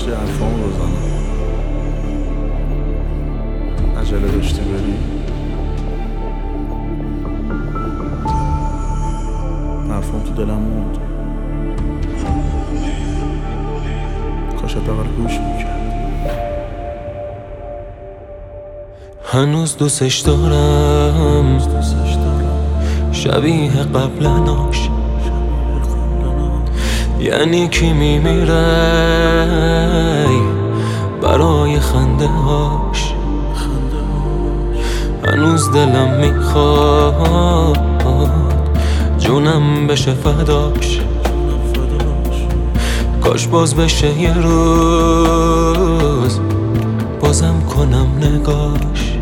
داشتی حرفامو بزنم. عجله داشتی بری، حرفام تو دلم موند. کاش حداقل گوش میکرد. هنوز دوستش دارم، شبیه قبلناش. یعنی کی میمیره برای خنده هاش. هنوز دلم میخواد جونم بشه فداش. کاش باز بشه یه روز بازم کنم نگاش.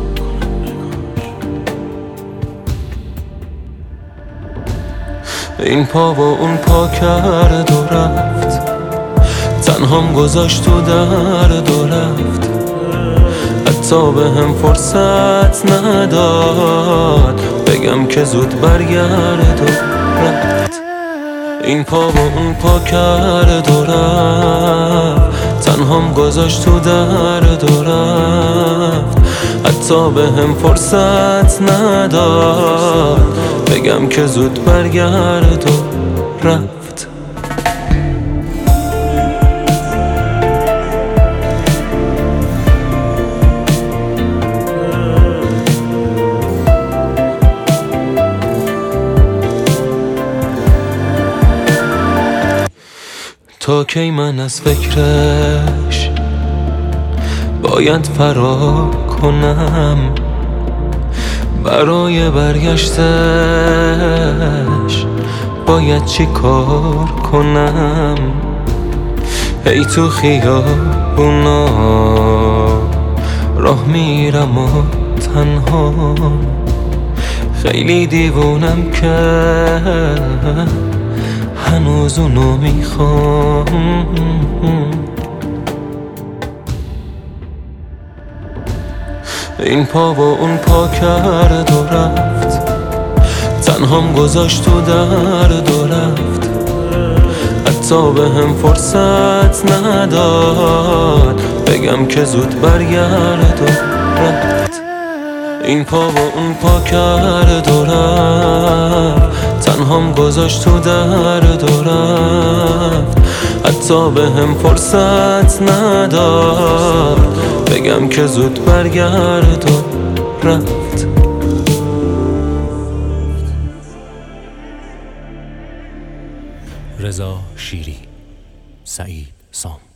این پا و اون پا کرد و رفت، تنهام گذاشت تو درد و رفت. حتی به هم فرصت نداد بگم که زود برگرد و رفت. این پا و اون پا کرد و رفت، تنهام گذاشت تو درد و رفت. حتی به هم فرصت نداد بگم که زود برگرد و رفت. تا کی من از فکرش باید فرار کنم؟ برای برگشتش باید چی کار کنم؟ هی تو خیابونا راه میرم و تنها، خیلی دیوونم که هنوز اونو میخوام. این پا و اون پا کرد و رفت، تنهام گذاشت تو درد و رفت. حتی به هم فرصت نداد بگم که زود برگرد و رفت. این پا و اون پا کرد و رفت، تنهام گذاشت تو درد و رفت. حتی به هم فرصت نداد بگم که زود برگرد و رفت. رضا شیری، سعید سام.